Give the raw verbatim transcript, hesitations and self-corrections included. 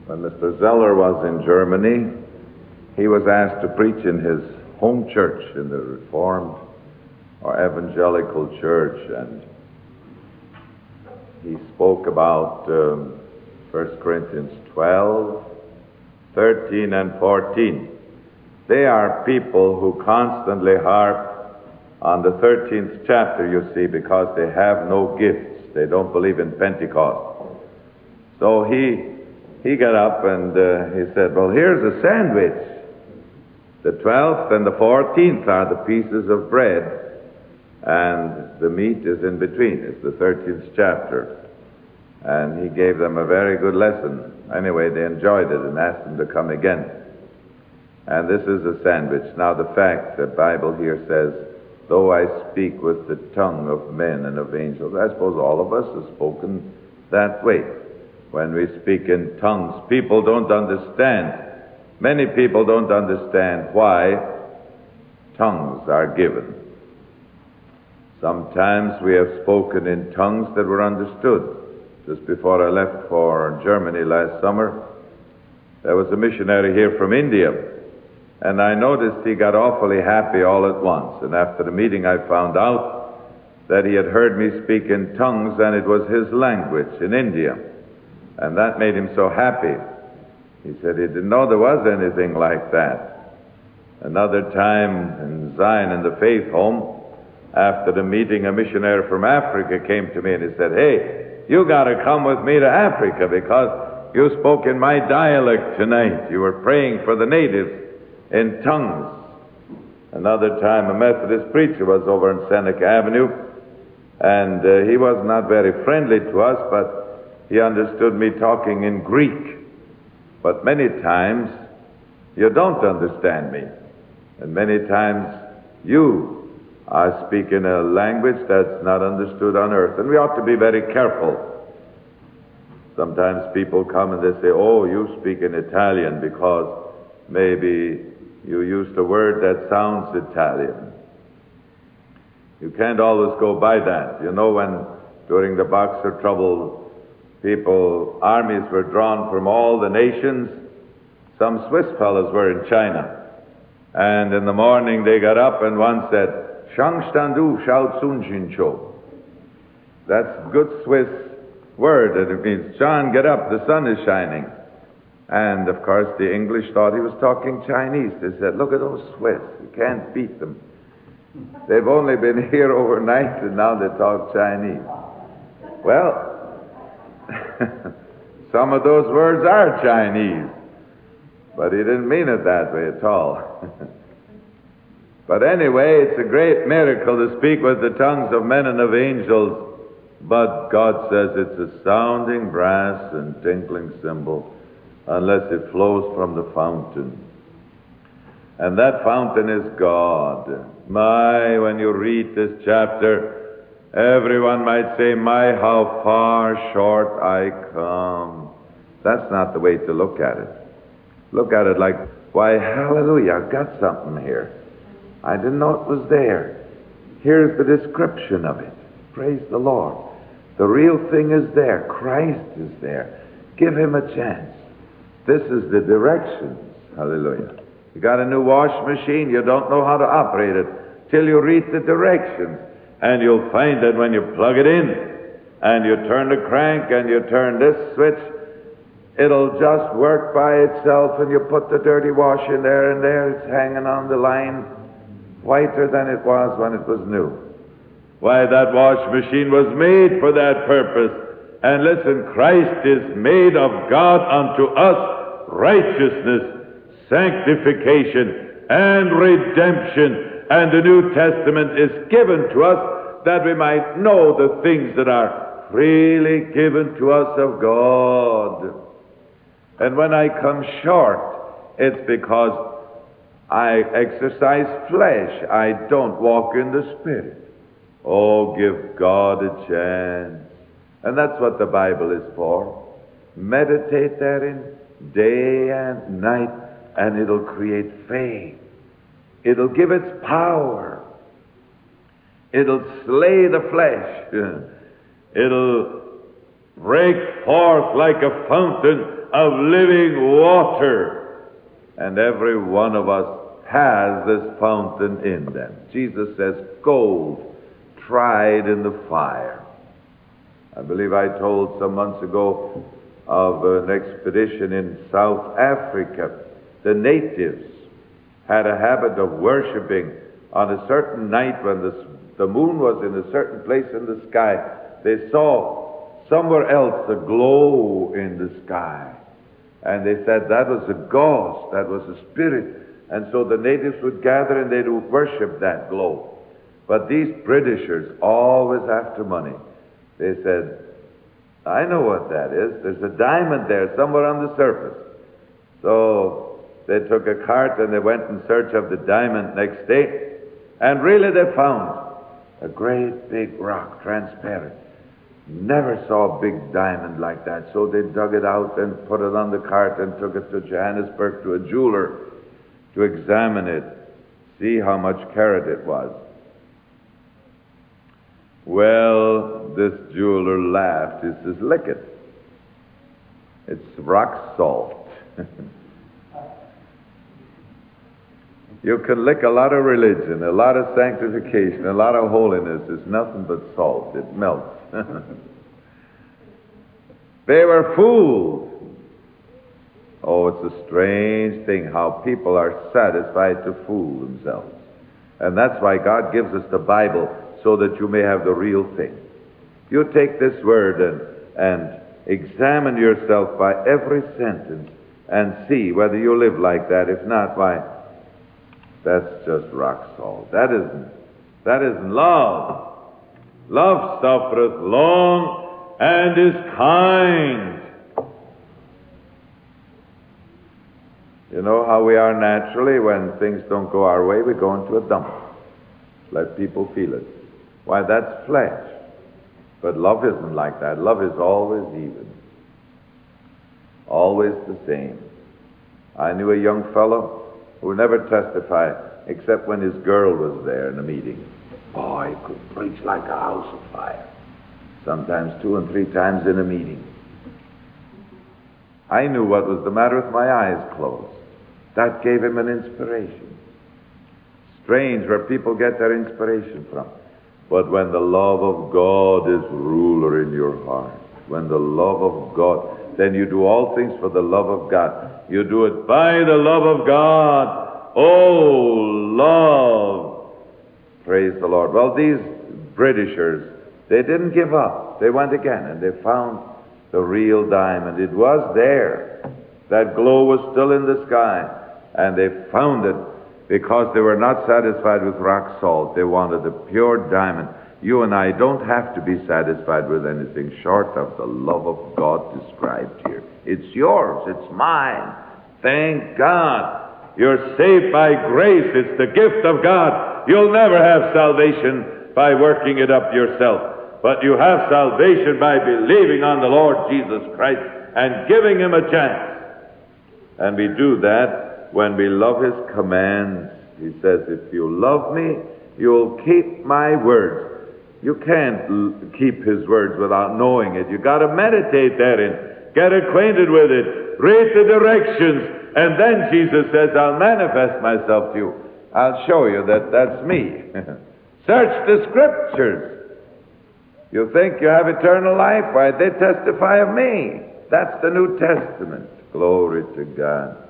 When Mister Zeller was in Germany, he was asked to preach in his home church, in the Reformed or Evangelical Church, and he spoke about um, First Corinthians twelve, thirteen, and fourteen. They are people who constantly harp on the thirteenth chapter, you see, because they have no gifts. They don't believe in Pentecost. So he he got up and uh, he said, well, here's a sandwich. The twelfth and the fourteenth are the pieces of bread, and the meat is in between. It's the thirteenth chapter. And he gave them a very good lesson. Anyway, they enjoyed it and asked him to come again. And this is a sandwich. Now, the fact, the Bible here says, though I speak with the tongue of men and of angels, I suppose all of us have spoken that way. When we speak in tongues, people don't understand. Many people don't understand why tongues are given. Sometimes we have spoken in tongues that were understood. Just before I left for Germany last summer, there was a missionary here from India, and I noticed he got awfully happy all at once. And after the meeting, I found out that he had heard me speak in tongues, and it was his language in India. And that made him so happy. He said he didn't know there was anything like that. Another time in Zion, in the Faith Home, after the meeting, a missionary from Africa came to me and he said, hey, you got to come with me to Africa because you spoke in my dialect tonight. You were praying for the natives in tongues. Another time, a Methodist preacher was over in Seneca Avenue, and uh, he was not very friendly to us, but he understood me talking in Greek. But many times, you don't understand me. And many times, you are speaking a language that's not understood on earth. And we ought to be very careful. Sometimes people come and they say, oh, you speak in Italian because maybe you used a word that sounds Italian. You can't always go by that. You know, when during the Boxer trouble, people, armies were drawn from all the nations, some Swiss fellows were in China. And in the morning they got up and one said, Shang Standu Shao Tsun. That's a good Swiss word, and it means, John, get up, the sun is shining. And of course the English thought he was talking Chinese. They said, look at those Swiss, you can't beat them. They've only been here overnight and now they talk Chinese. Well, some of those words are Chinese, but he didn't mean it that way at all. But anyway, it's a great miracle to speak with the tongues of men and of angels, but God says it's a sounding brass and tinkling cymbal unless it flows from the fountain. And that fountain is God. My, when you read this chapter, everyone might say, my, how far short I come. That's not the way to look at it. Look at it like, why, hallelujah, I've got something here. I didn't know it was there. Here's the description of it. Praise the Lord. The real thing is there. Christ is there. Give him a chance. This is the directions. Hallelujah. You got a new wash machine, you don't know how to operate it till you read the directions. And you'll find that when you plug it in and you turn the crank and you turn this switch, it'll just work by itself, and you put the dirty wash in there, and there it's hanging on the line, whiter than it was when it was new. Why, that wash machine was made for that purpose. And listen, Christ is made of God unto us righteousness, sanctification, and redemption. And the New Testament is given to us that we might know the things that are freely given to us of God. And when I come short, it's because I exercise flesh. I don't walk in the Spirit. Oh, give God a chance. And that's what the Bible is for. Meditate therein day and night, and it'll create faith. It'll give its power. It'll slay the flesh. It'll break forth like a fountain of living water. And every one of us has this fountain in them. Jesus says, gold tried in the fire. I believe I told some months ago of an expedition in South Africa. The natives had a habit of worshiping on a certain night when the, the moon was in a certain place in the sky. They saw somewhere else a glow in the sky. And they said that was a ghost, that was a spirit. And so the natives would gather and they would worship that glow. But these Britishers, always after money, they said, I know what that is. There's a diamond there somewhere on the surface. So they took a cart and they went in search of the diamond next day. And really they found a great big rock, transparent. Never saw a big diamond like that. So they dug it out and put it on the cart and took it to Johannesburg to a jeweler to examine it, see how much carat it was. Well, this jeweler laughed. He says, lick it. It's rock salt. You can lick a lot of religion, a lot of sanctification, a lot of holiness. It's nothing but salt. It melts. They were fooled. Oh, it's a strange thing how people are satisfied to fool themselves. And that's why God gives us the Bible, so that you may have the real thing. You take this word and, and examine yourself by every sentence and see whether you live like that. If not, why, that's just rock salt. That isn't, that isn't love. Love suffereth long and is kind. You know how we are naturally when things don't go our way, we go into a dump. Let people feel it. Why, that's flesh. But love isn't like that. Love is always even. Always the same. I knew a young fellow who would never testify except when his girl was there in a meeting. Boy, he could preach like a house of fire. Sometimes two and three times in a meeting. I knew what was the matter with my eyes closed. That gave him an inspiration. Strange where people get their inspiration from. But when the love of God is ruler in your heart, when the love of God, then you do all things for the love of God. You do it by the love of God. Oh, love. Praise the Lord. Well, these Britishers, they didn't give up. They went again and they found the real diamond. It was there. That glow was still in the sky. And they found it. Because they were not satisfied with rock salt. They wanted a pure diamond. You and I don't have to be satisfied with anything short of the love of God described here. It's yours. It's mine. Thank God. You're saved by grace. It's the gift of God. You'll never have salvation by working it up yourself. But you have salvation by believing on the Lord Jesus Christ and giving Him a chance. And we do that when we love His commands. He says, if you love me, you'll keep my words. You can't l- keep His words without knowing it. You got to meditate therein. Get acquainted with it. Read the directions. And then Jesus says, I'll manifest myself to you. I'll show you that that's me. Search the Scriptures. You think you have eternal life? Why, they testify of me. That's the New Testament. Glory to God.